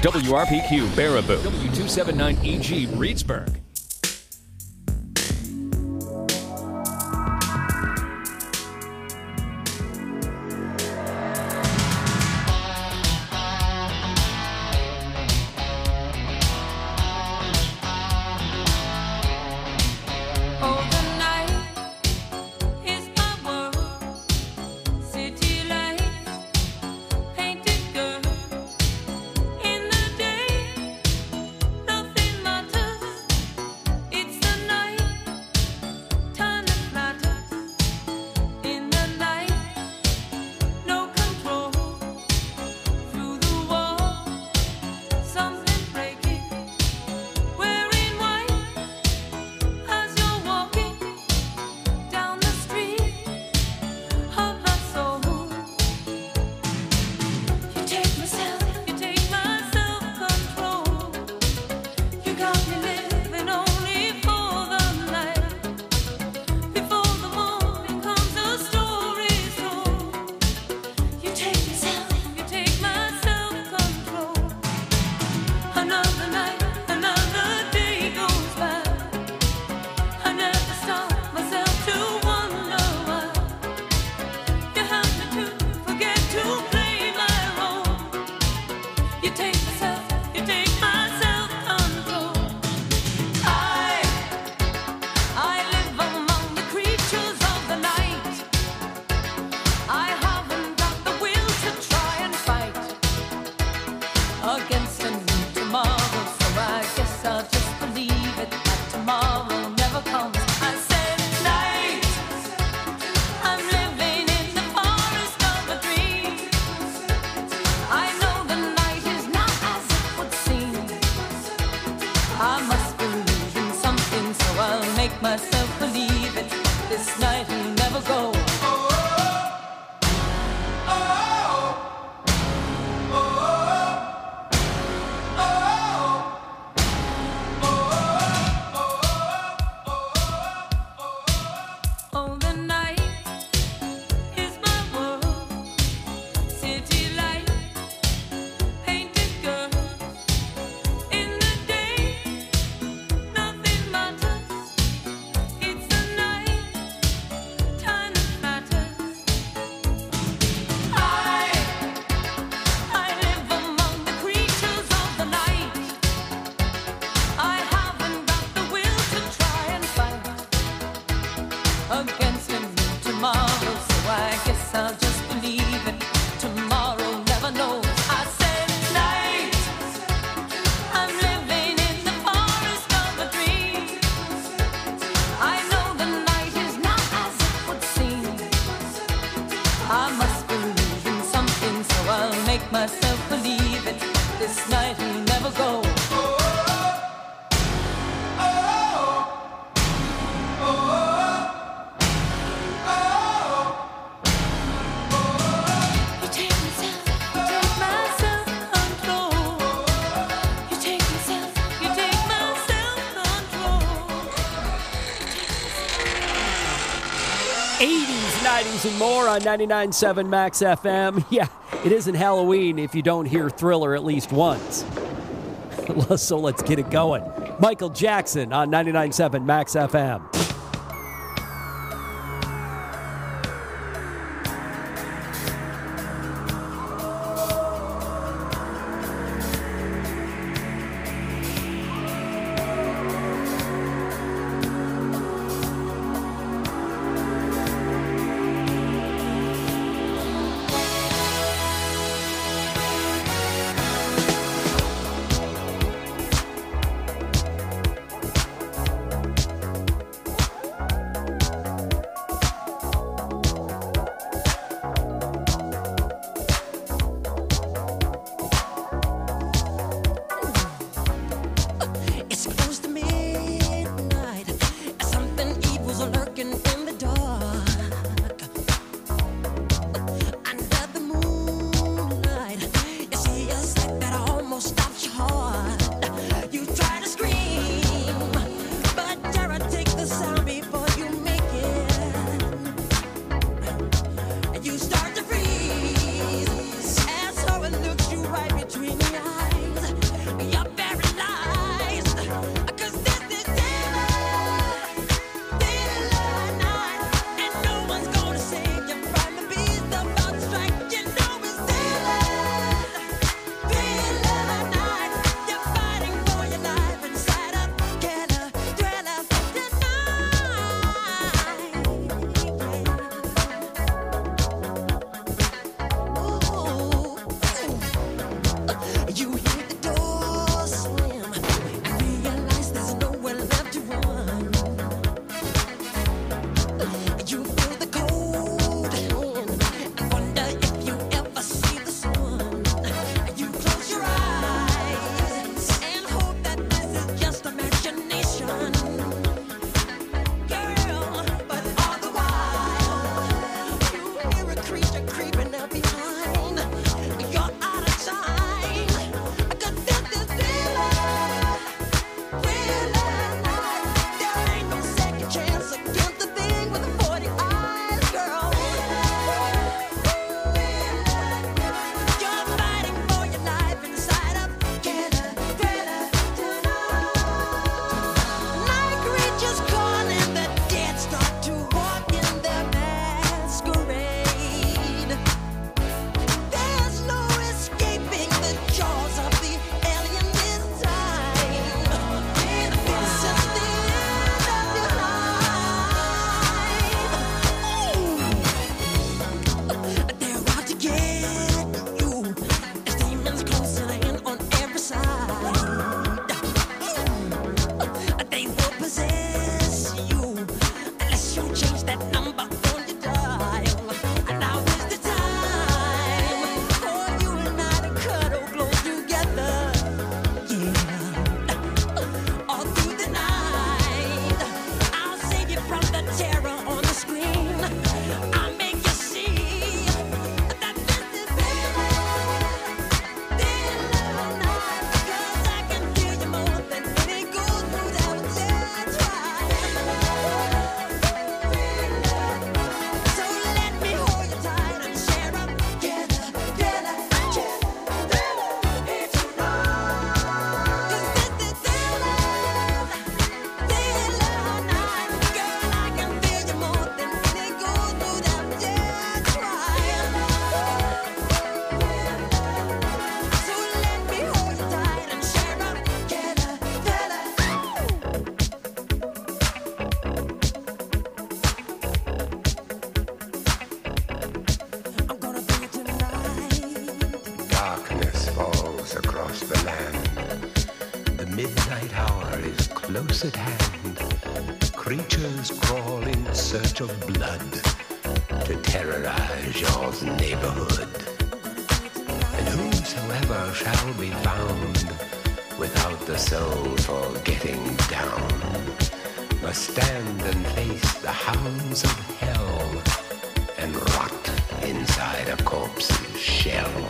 WRPQ Baraboo, W279EG Reedsburg. And more on 99.7 Max FM. Yeah, it isn't Halloween if you don't hear Thriller at least once. So let's get it going. Michael Jackson on 99.7 Max FM. night hour is close at hand. Creatures crawl in search of blood to terrorize your neighborhood. And whosoever shall be found without the soul for getting down must stand and face the hounds of hell and rot inside a corpse's shell.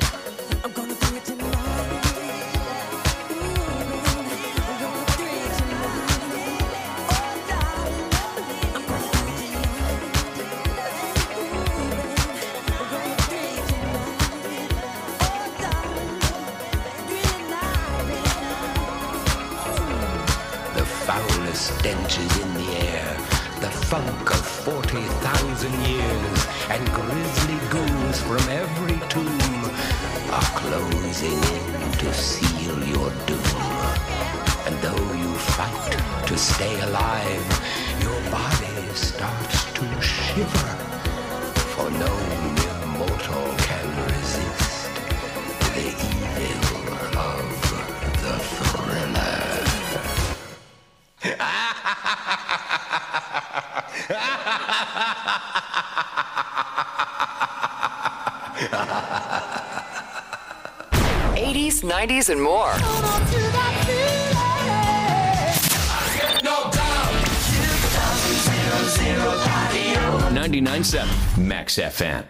Stench is in the air, the funk of 40,000 years, and grisly ghouls from every tomb are closing in to seal your doom. And though you fight to stay alive, your body starts to shiver, for no mere mortal can resist the evil of the thriller. 80s, 90s, and more. 99.7 Max FM.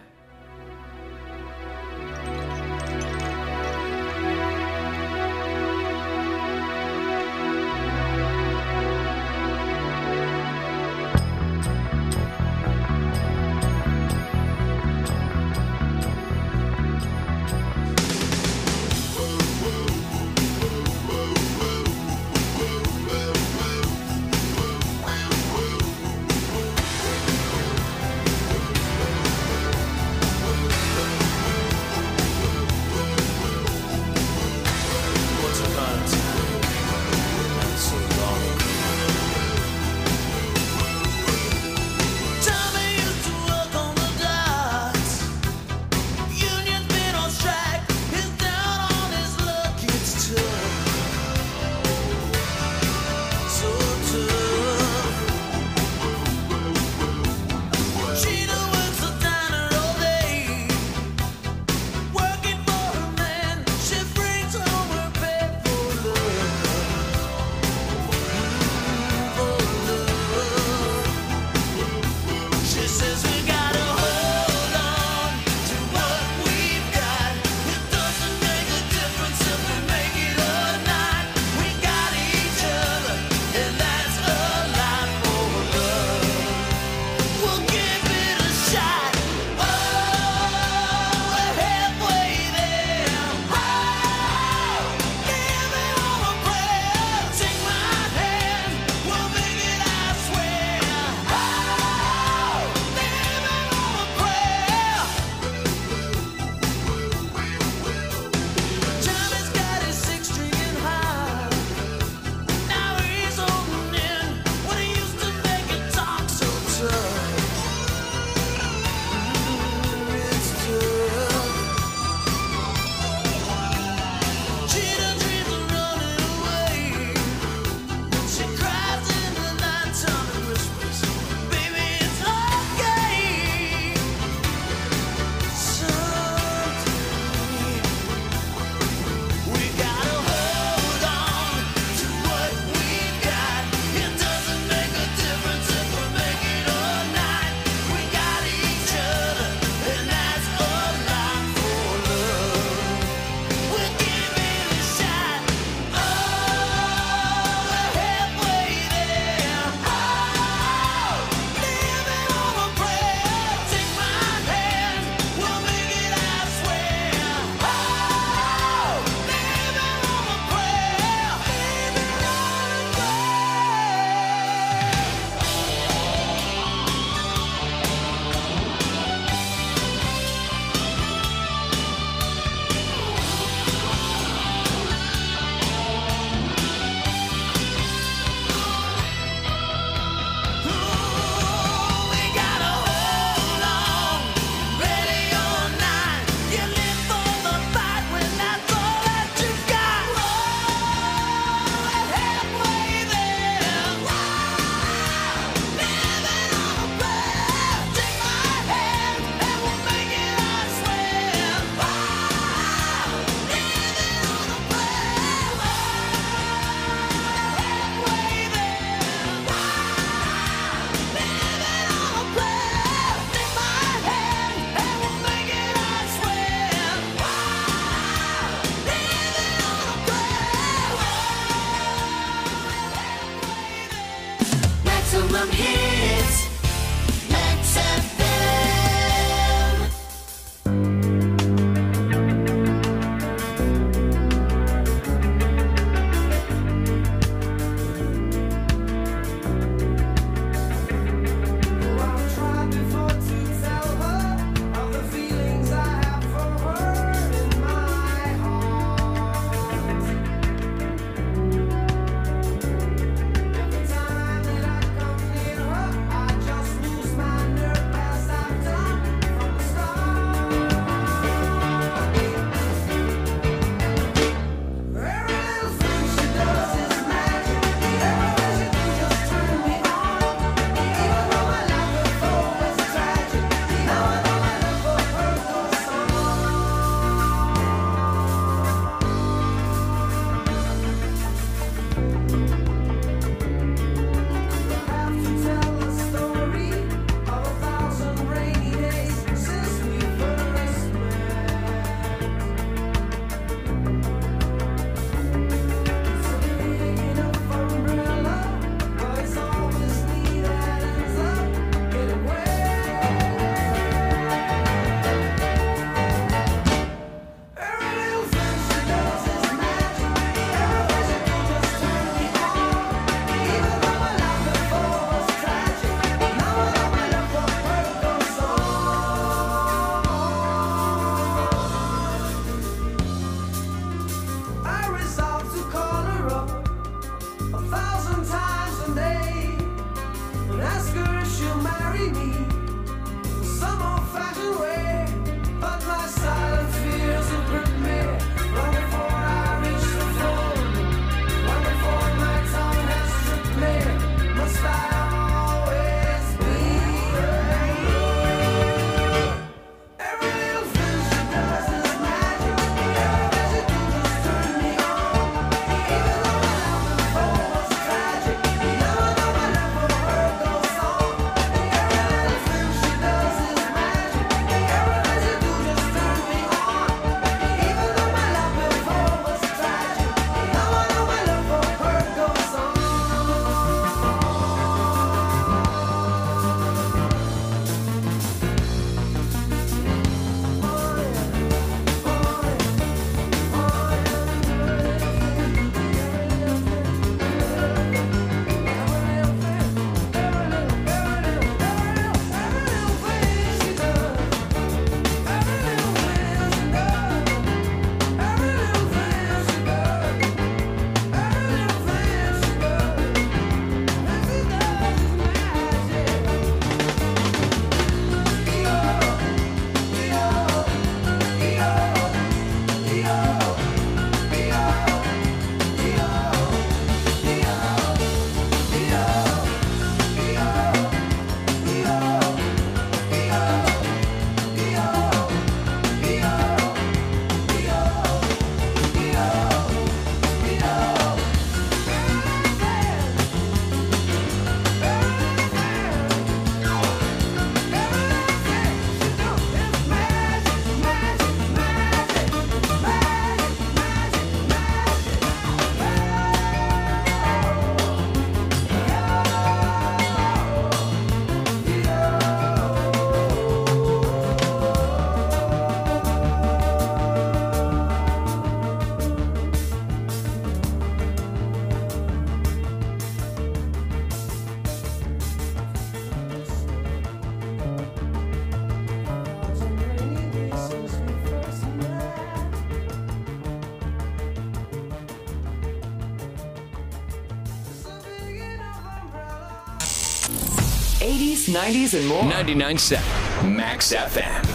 80s, 90s, and more. 99.7 Max FM.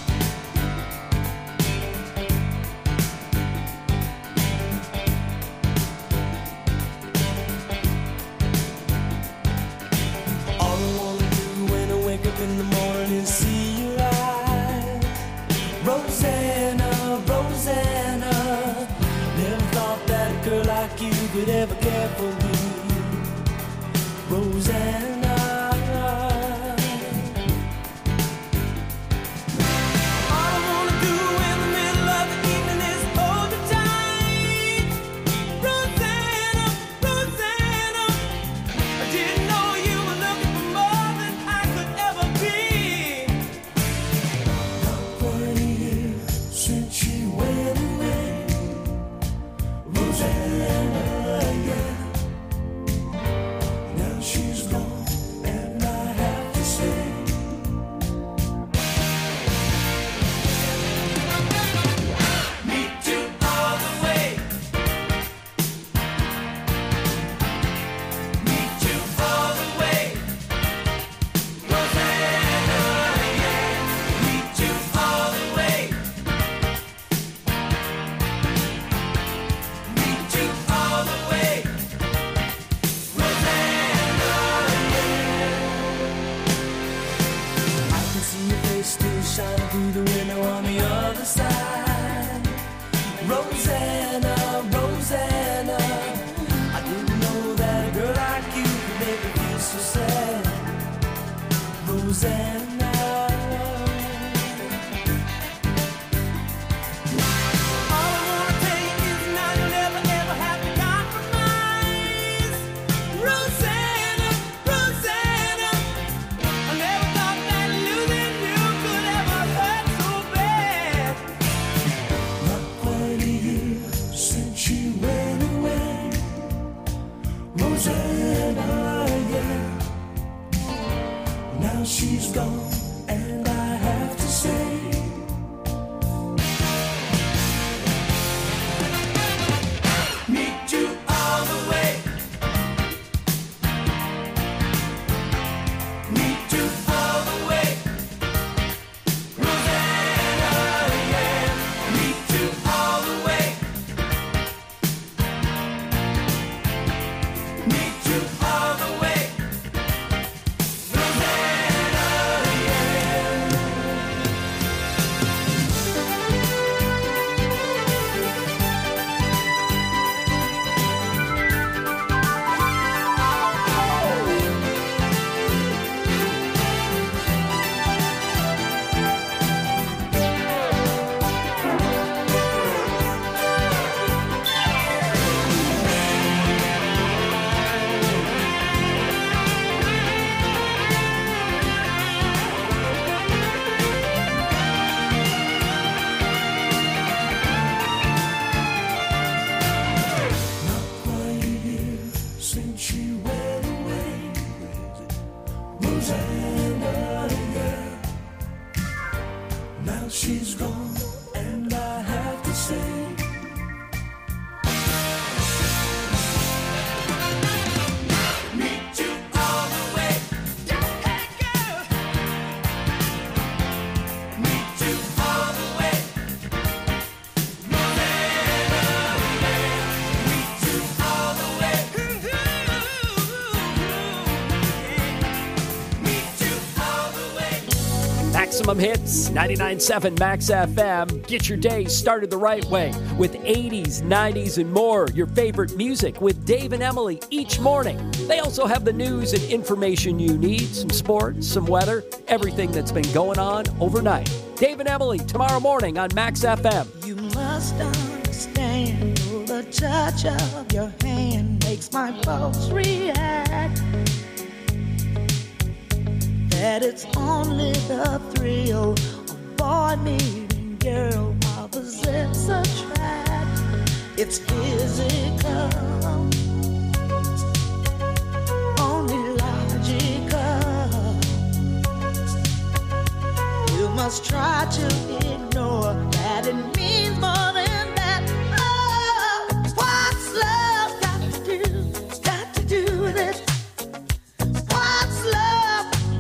In the morning and see you live. Rosanna, Rosanna, never thought that a girl like you could ever care for me. Rosanna. Maximum Hits, 99.7 Max FM. Get your day started the right way with 80s, 90s, and more. Your favorite music with Dave and Emily each morning. They also have the news and information you need, some sports, some weather, everything that's been going on overnight. Dave and Emily tomorrow morning on Max FM. You must understand the touch of your hand makes my pulse react. That it's only the thrill of boy meeting girl opposites attract. It's physical, only logical. You must try to ignore that it means more than that. Oh, what's love got to do with it? What's love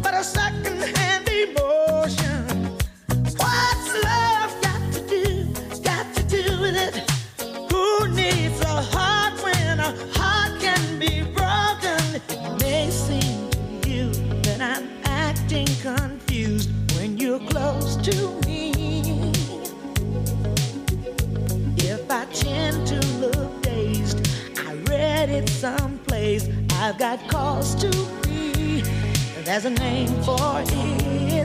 someplace, I've got cause to be. There's a name for it.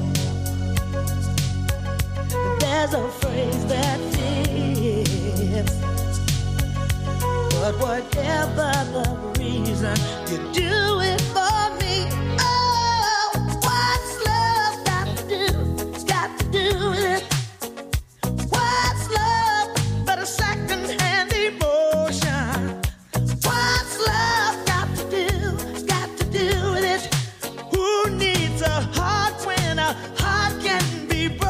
There's a phrase that fits. But whatever the reason, you do it for me. Oh, what's love got to do? Got to do with it. What's love but a second-hand emotion? What's love got to do? Got to do with it. Who needs a heart when a heart can be broken?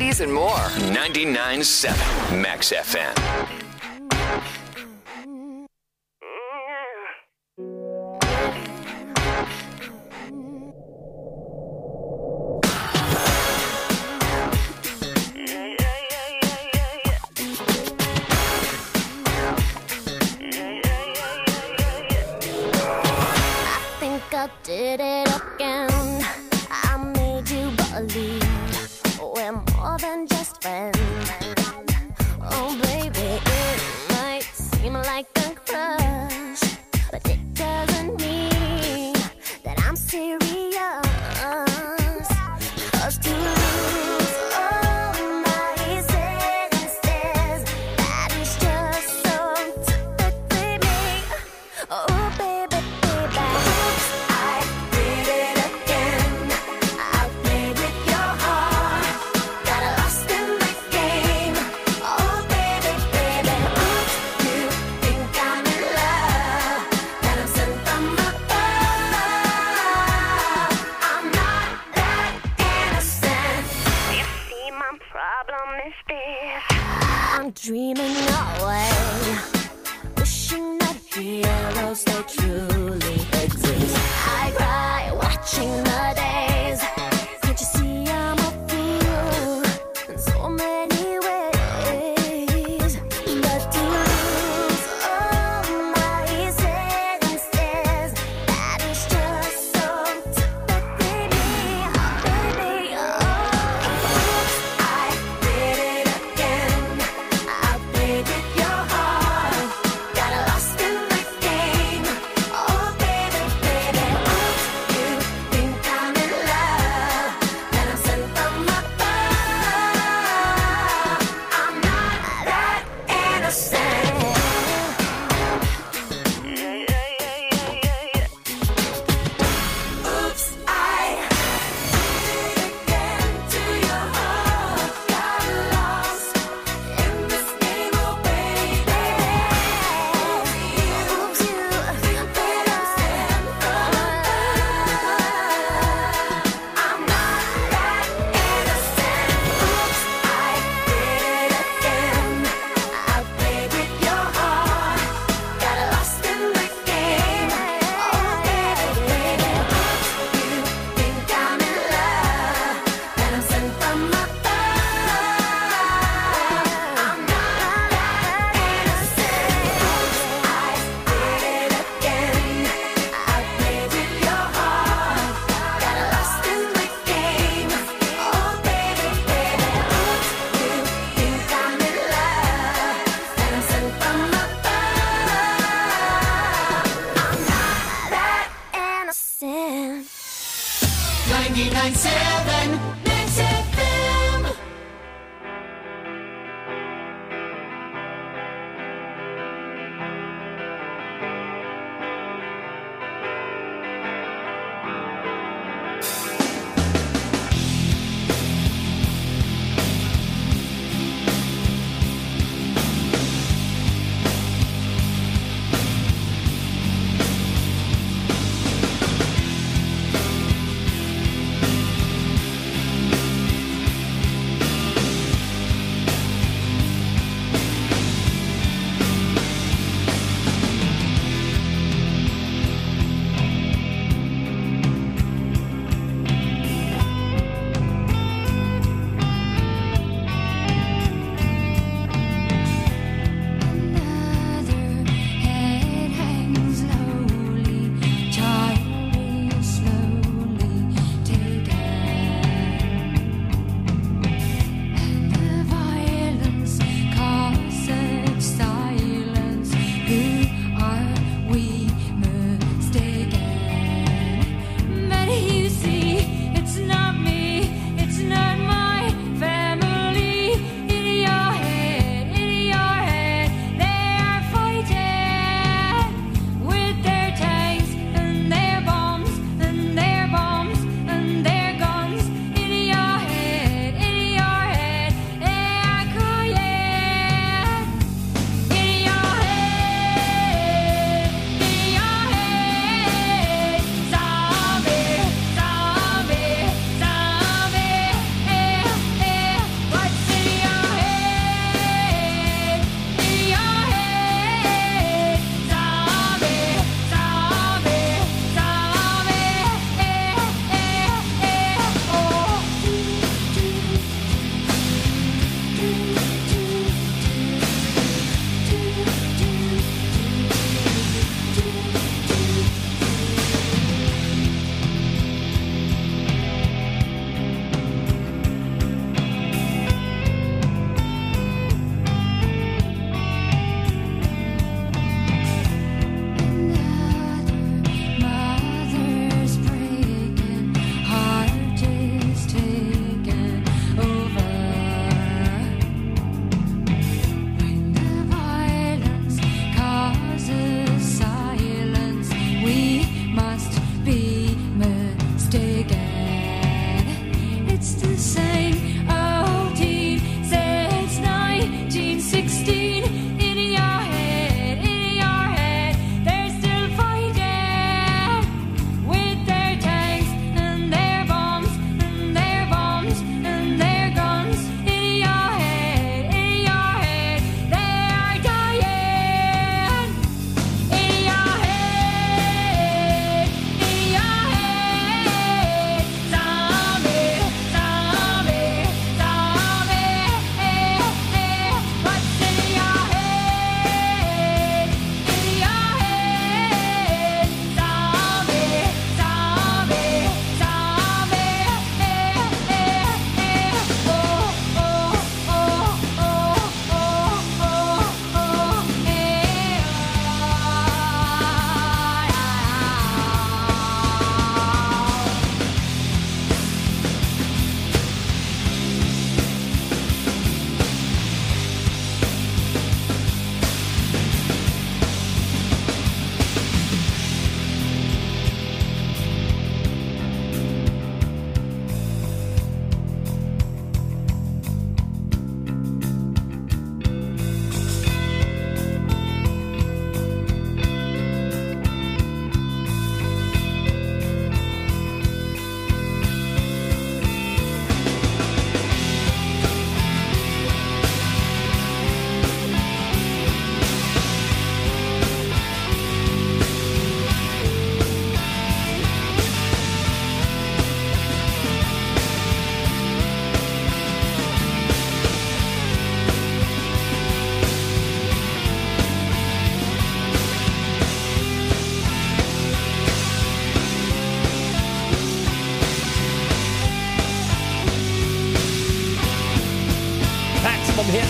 varieties, and more. 99.7 Max FM. I did it again. I made you believe we're more than just friends. Oh, baby, it might seem like a crush, but it doesn't mean that I'm serious. 'Cause to lose all my senses, that is just so typically me. Oh, baby, baby. I did it again. I played with your heart. Got lost in my game. Oh, baby, baby. Oops, you think I'm in love, that I'm sent from above. I'm not that innocent. You see, my problem is this. I'm dreaming away, wishing that heroes they truly exist. I cry watching the days. Can't you see I'm a fool in so many ways? But to lose all my senses, that is just so typically me, baby. Oops, I did it again. I played with your heart. Got lost in my game. Oh,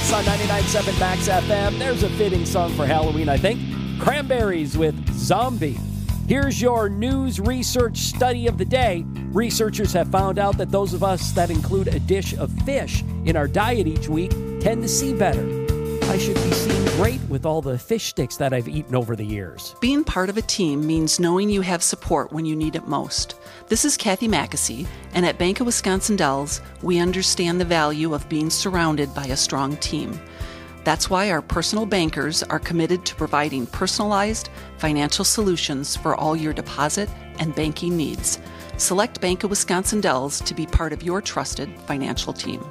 Lights on 99.7 Max FM. There's a fitting song for Halloween, I think. Cranberries with Zombie. Here's your news research study of the day. Researchers have found out that those of us that include a dish of fish in our diet each week tend to see better. I should be seeing great with all the fish sticks that I've eaten over the years. Being part of a team means knowing you have support when you need it most. This is Kathy Mackesy, and at Bank of Wisconsin Dells, we understand the value of being surrounded by a strong team. That's why our personal bankers are committed to providing personalized financial solutions for all your deposit and banking needs. Select Bank of Wisconsin Dells to be part of your trusted financial team.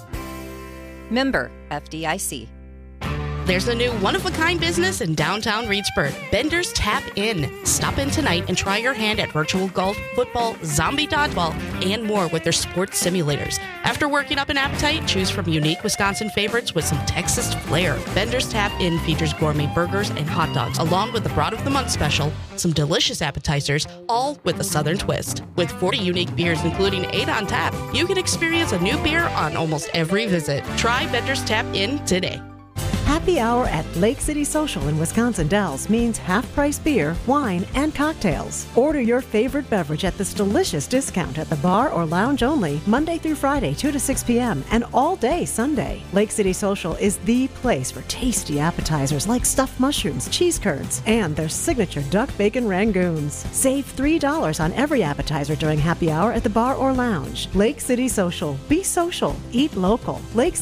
Member FDIC. There's a new one-of-a-kind business in downtown Reedsburg, Bender's Tap In. Stop in tonight and try your hand at virtual golf, football, zombie dodgeball, and more with their sports simulators. After working up an appetite, choose from unique Wisconsin favorites with some Texas flair. Bender's Tap In features gourmet burgers and hot dogs, along with the Broad of the Month special, some delicious appetizers, all with a Southern twist. With 40 unique beers, including 8 on tap, you can experience a new beer on almost every visit. Try Bender's Tap In today. Happy hour at Lake City Social in Wisconsin Dells means half-price beer, wine, and cocktails. Order your favorite beverage at this delicious discount at the bar or lounge only, Monday through Friday, 2 to 6 p.m., and all day Sunday. Lake City Social is the place for tasty appetizers like stuffed mushrooms, cheese curds, and their signature duck bacon rangoons. Save $3 on every appetizer during happy hour at the bar or lounge. Lake City Social. Be social. Eat local.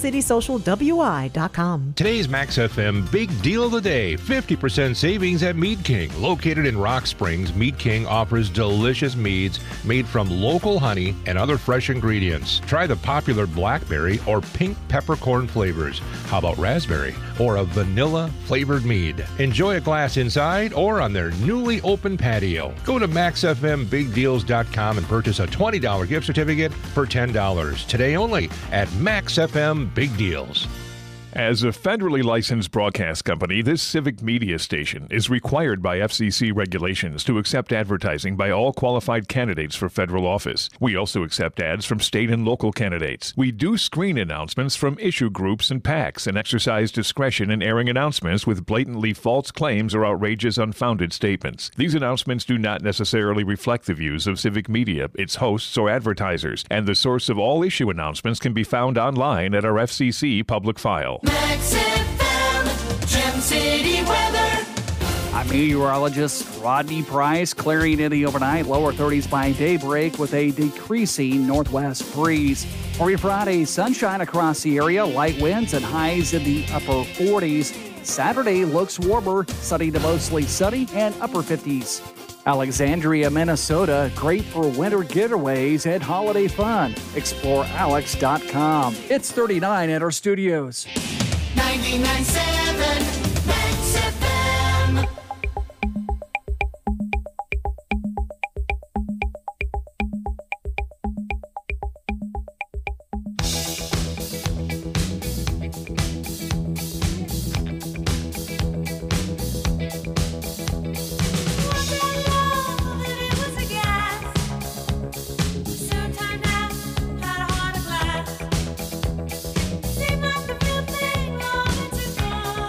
LakecitySocialWI.com. Today's Max FM Big Deal of the Day, 50% savings at Mead King. Located in Rock Springs, Mead King offers delicious meads made from local honey and other fresh ingredients. Try the popular blackberry or pink peppercorn flavors. How about raspberry or a vanilla flavored mead? Enjoy a glass inside or on their newly opened patio. Go to MaxFMBigDeals.com and purchase a $20 gift certificate for $10. Today only at Max FM Big Deals. As a federally licensed broadcast company, this civic media station is required by FCC regulations to accept advertising by all qualified candidates for federal office. We also accept ads from state and local candidates. We do screen announcements from issue groups and PACs and exercise discretion in airing announcements with blatantly false claims or outrageous, unfounded statements. These announcements do not necessarily reflect the views of civic media, its hosts, or advertisers, and the source of all issue announcements can be found online at our FCC public file. Max FM, Gem City weather. I'm meteorologist Rodney Price, clearing in the overnight, lower 30s by daybreak with a decreasing northwest breeze. For your Friday, sunshine across the area, light winds and highs in the upper 40s. Saturday looks warmer, sunny to mostly sunny and upper 50s. Alexandria, Minnesota, great for winter getaways and holiday fun. ExploreAlex.com. It's 39 at our studios. 99.7 Max FM. Seemed like the real thing long to go.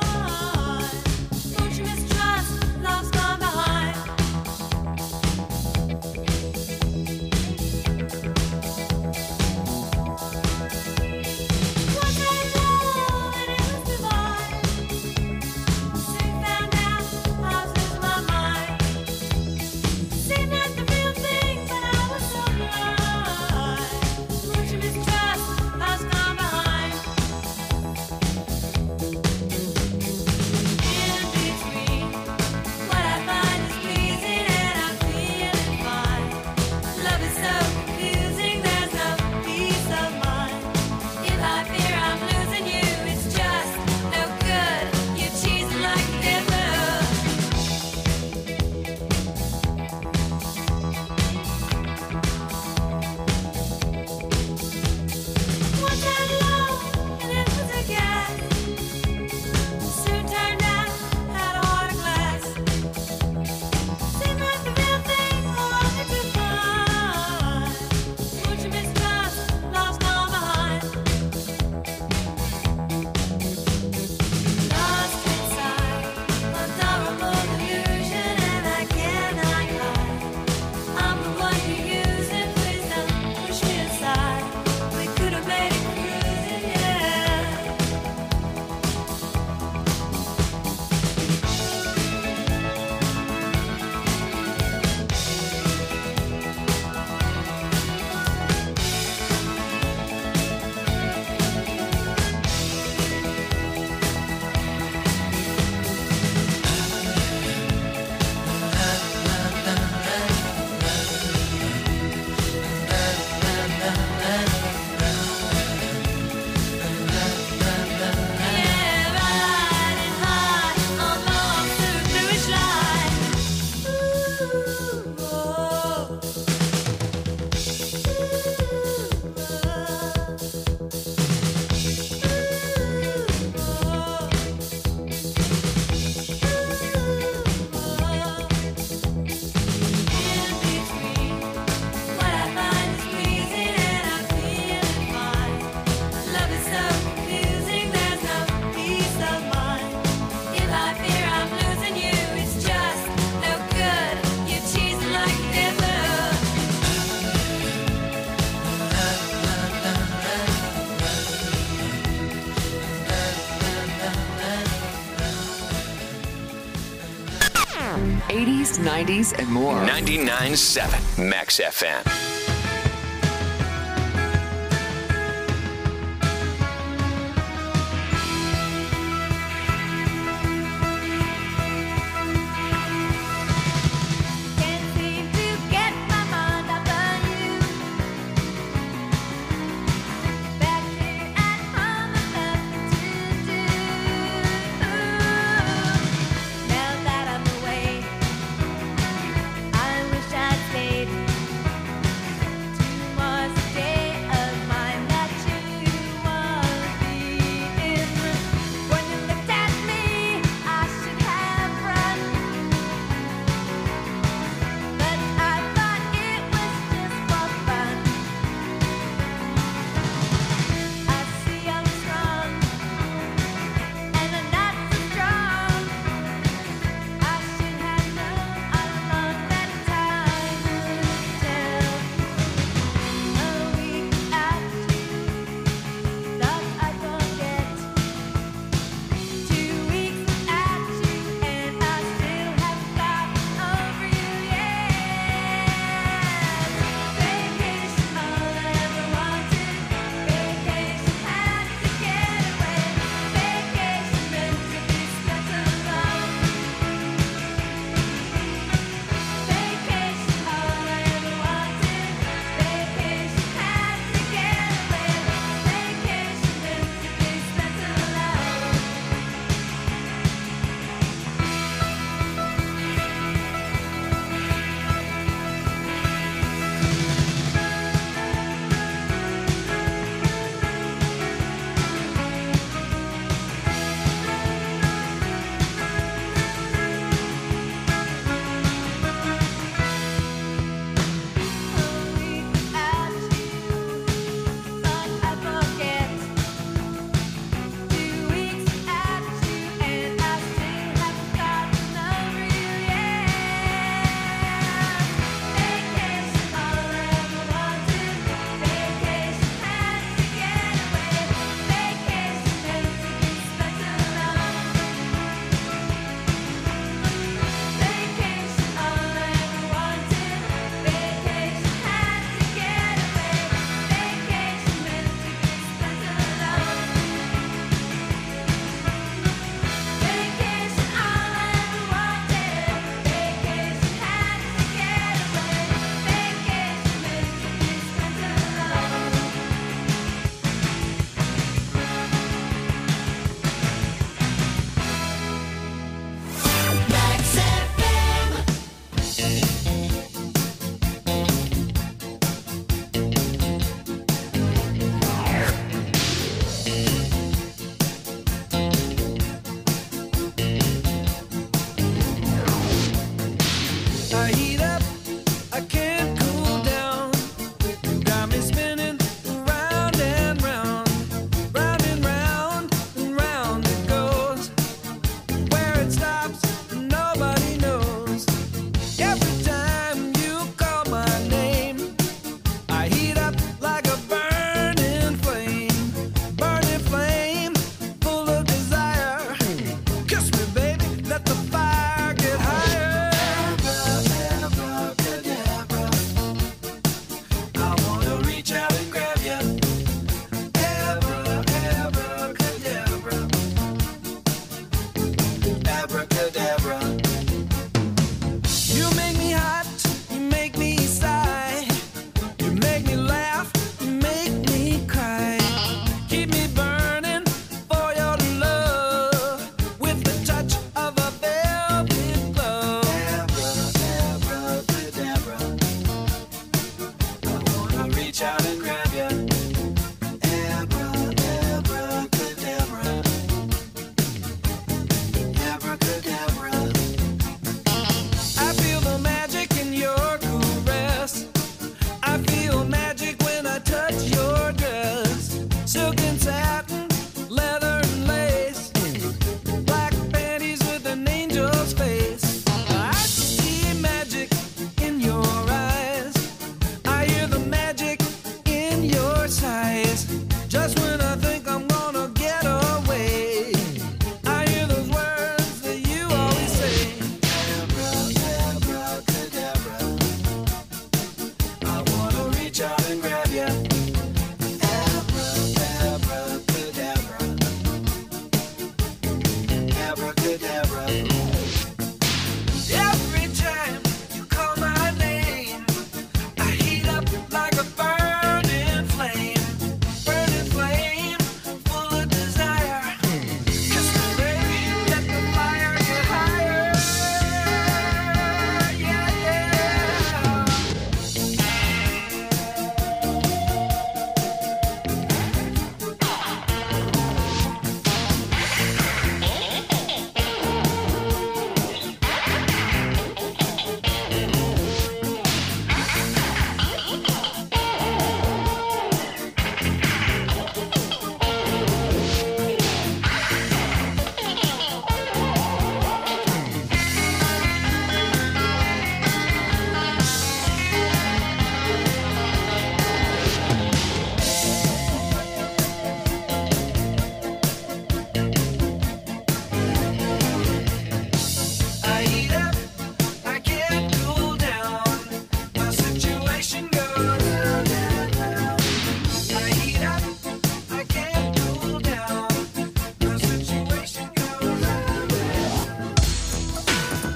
80s, 90s, and more. 99.7 Max FM.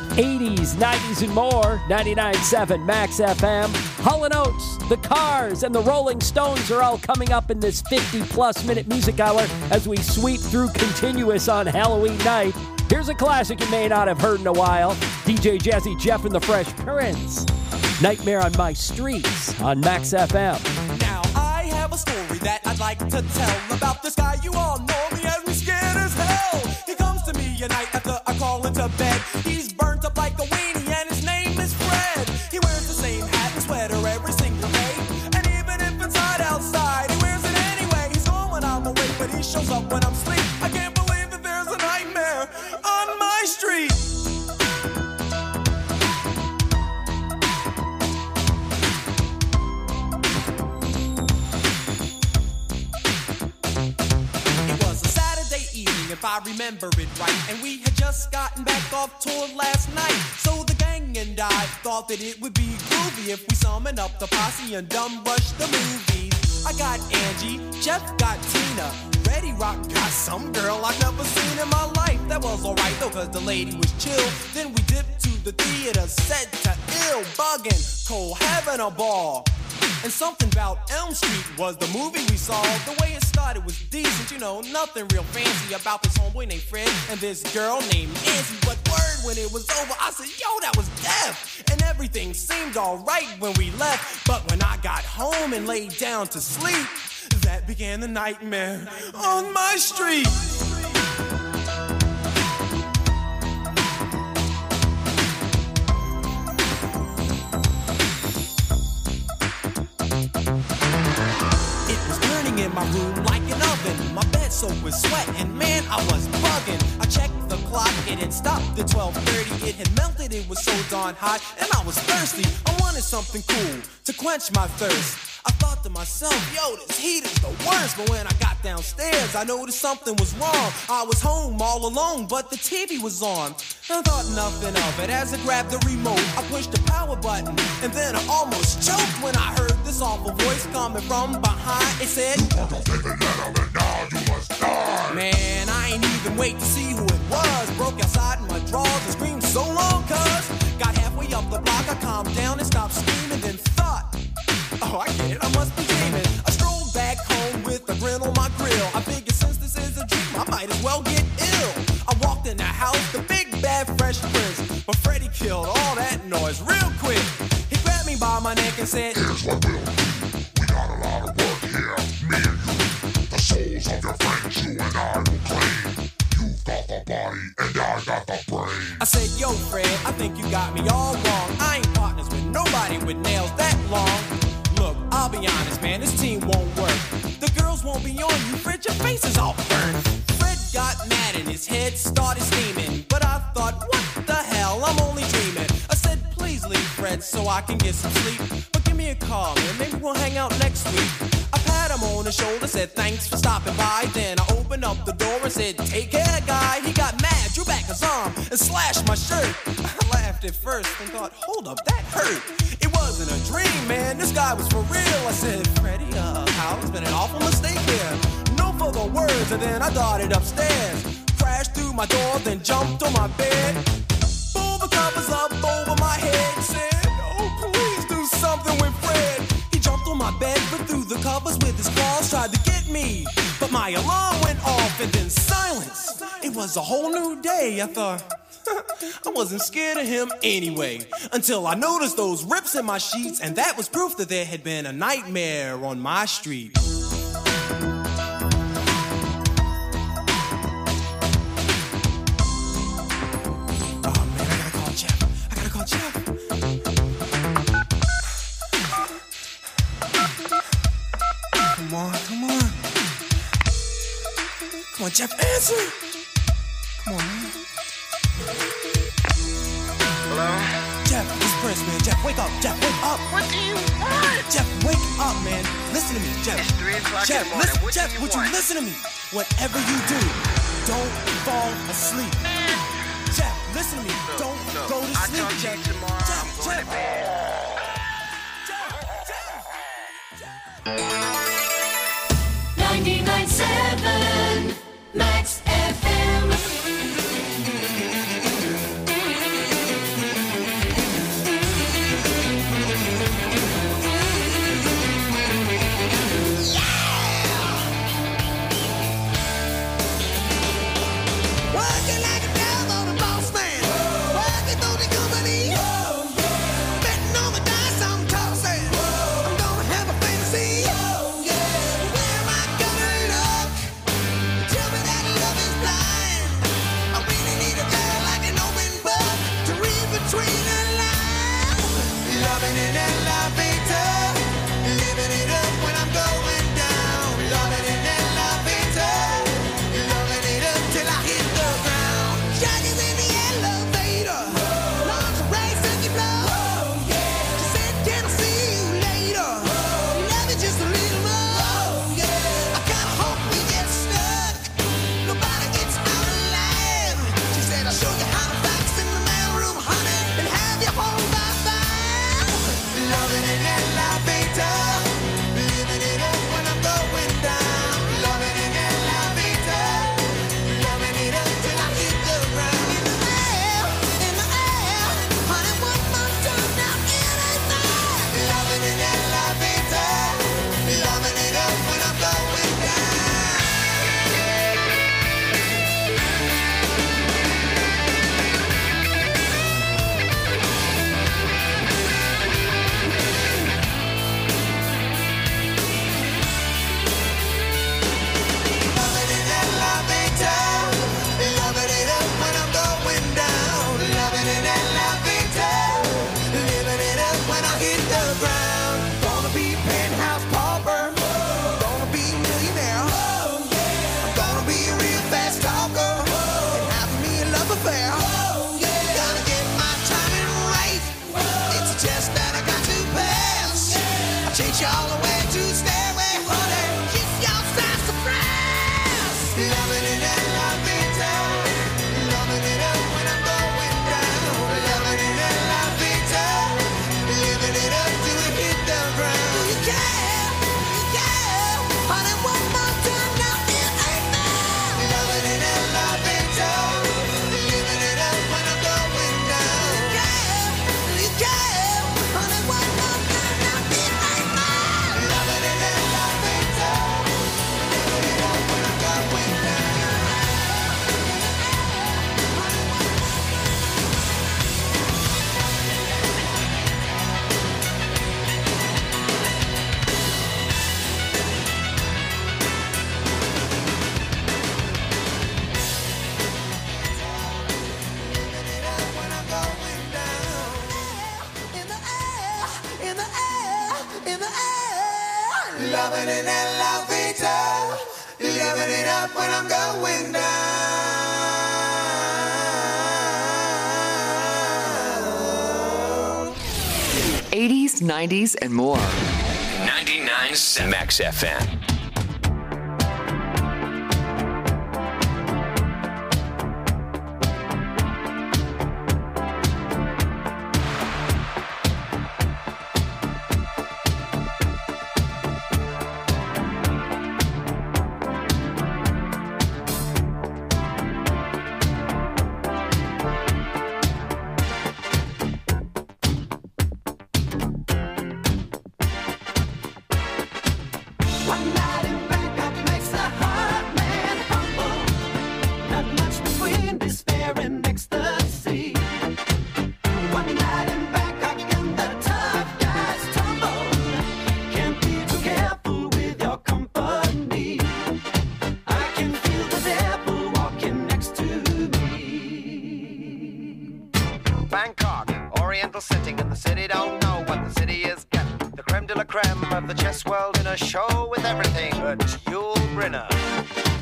80s, 90s, and more. 99.7 Max FM. Hall & Oates, The Cars, and the Rolling Stones are all coming up in this 50-plus minute music hour as we sweep through Continuous on Halloween night. Here's a classic you may not have heard in a while. DJ Jazzy Jeff and the Fresh Prince. Nightmare on My Streets on Max FM. Now I have a story that I'd like to tell about this guy. You all know me as me scared as hell. He comes to me at night after I call into bed. He's burnt up like a weenie and his name is Fred. He wears the same hat and sweater every single day. And even if it's hot outside, he wears it anyway. He's gone when I'm awake, but he shows up when I'm asleep. I can't believe that there's a nightmare on my street. If I remember it right, and we had just gotten back off tour last night. So the gang and I thought that it would be groovy if we summoned up the posse and dumb rushed the movies. I got Angie, Jeff got Tina, Reddy Rock got some girl I've never seen in my life. That was alright though, cause the lady was chill. Then we dipped to the theater, set to ill, bugging, Cole having a ball. And something about Elm Street was the movie we saw. The way it started was decent, you know, nothing real fancy about this homeboy named Fred and this girl named Nancy. But word, when it was over, I said, yo, that was death. And everything seemed alright when we left. But when I got home and laid down to sleep, that began the nightmare on my street. In my room like an oven, my bed soaked with sweat, and man, I was bugging. I checked the clock, it had stopped at 12:30. It had melted, it was so darn hot, and I was thirsty. I wanted something cool to quench my thirst. I thought to myself, yo, this heat is the worst. But when I got downstairs, I noticed something was wrong. I was home all alone, but the TV was on. I thought nothing of it as I grabbed the remote. I pushed the power button, and then I almost choked when I heard this awful voice coming from behind. It said, man, I ain't even wait to see who it was. Broke outside in my drawers and screamed so long, cuz got halfway up the block, I calmed down and stopped screaming, then thought, oh, I get it, I must be dreaming. I strolled back home with a grin on my grill. I figured since this is a dream, I might as well get ill. I walked in the house, the big bad Fresh Prince, but Freddie killed all that noise real quick. He grabbed me by my neck and said, here's what we'll do. We got a lot of work here, me and you. The souls of your friends, you and I will claim. You've got the body and I got the brain. I said, yo, Fred, I think you got me all wrong. I ain't partners with nobody with nails that long. Look, I'll be honest, man, this team won't work. The girls won't be on you, Fred, your face is all burned. Fred got mad and his head started steaming. But I thought, what the hell, I'm only dreaming. I said, please leave, Fred, so I can get some sleep. But give me a call, man, maybe we'll hang out next week. I pat him on the shoulder, said thanks for stopping by. Then I opened up the door and said, take care, guy. He got mad, drew back his arm and slashed my shirt. I laughed at first and thought, hold up, that hurt. It wasn't a dream, man, this guy was for real. I said, Freddie, Hal, it's been an awful mistake here. No further words, and then I darted upstairs. Crashed through my door, then jumped on my bed. Pulled the covers up over my head. Said, oh, please do something with Fred. He jumped on my bed, but through the covers with his claws, tried to get me. But my alarm went off, and then silence. It was a whole new day. I thought, I wasn't scared of him anyway, until I noticed those rips in my sheets, and that was proof that there had been a nightmare on my street. Oh man, I gotta call Jeff. Come on. Come on, Jeff, answer. Come on, man. Hello? Jeff, it's Prince, man. Jeff, wake up. Jeff, wake up. What do you want? Jeff, wake up, man. Listen to me, Jeff. It's 3 o'clock Jeff, in the morning. listen, Jeff, would you listen to me? Whatever you do, don't fall asleep. Jeff, listen to me. Don't go to sleep, I'll talk Jeff. to you tomorrow. Jeff, I'm going to bed. 99.7 Max FM. living in La Vita, living it up when I'm going down. 80s, 90s, and more. 99.7 Max FM. One night in Bangkok makes the heart man humble. Not much between despair and ecstasy. One night in Bangkok and the tough guys tumble. Can't be too careful with your company. I can feel the devil walking next to me. Bangkok, Oriental setting, and the city don't know what the city is getting. The creme de la creme of the chess world in a show with everything but Yul Brynner.